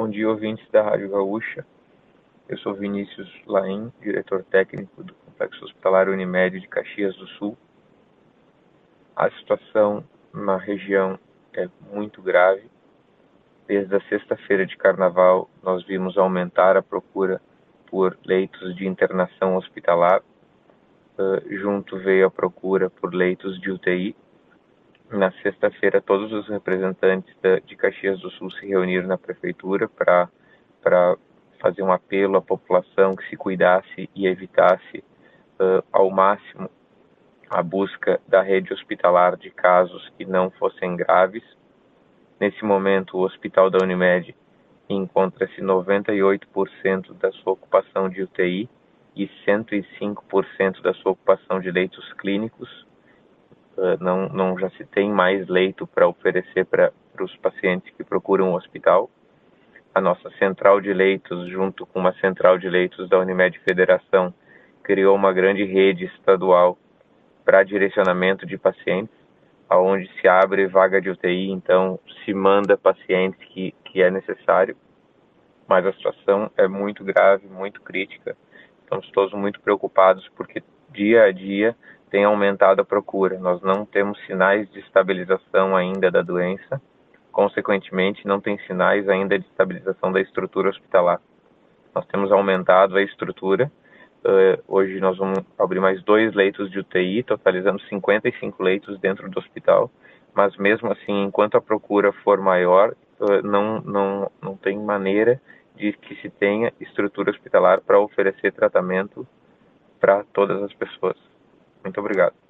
Bom dia, ouvintes da Rádio Gaúcha. Eu sou Vinícius Laim, diretor técnico do Complexo Hospitalar Unimed de Caxias do Sul. A situação na região é muito grave. Desde a sexta-feira de carnaval, nós vimos aumentar a procura por leitos de internação hospitalar. Junto veio a procura por leitos de UTI. Na sexta-feira, todos os representantes de Caxias do Sul se reuniram na prefeitura para fazer um apelo à população que se cuidasse e evitasse ao máximo a busca da rede hospitalar de casos que não fossem graves. Nesse momento, o hospital da Unimed encontra-se 98% da sua ocupação de UTI e 105% da sua ocupação de leitos clínicos. Não já se tem mais leito para oferecer para os pacientes que procuram o hospital. A nossa central de leitos, junto com uma central de leitos da Unimed Federação, criou uma grande rede estadual para direcionamento de pacientes, aonde se abre vaga de UTI, então se manda pacientes que é necessário, mas a situação é muito grave, muito crítica. Estamos todos muito preocupados porque dia a dia tem aumentado a procura. Nós não temos sinais de estabilização ainda da doença, consequentemente não tem sinais ainda de estabilização da estrutura hospitalar. Nós temos aumentado a estrutura. Hoje nós vamos abrir mais 2 leitos de UTI, totalizando 55 leitos dentro do hospital, mas mesmo assim, enquanto a procura for maior, não tem maneira de que se tenha estrutura hospitalar para oferecer tratamento para todas as pessoas. Muito obrigado.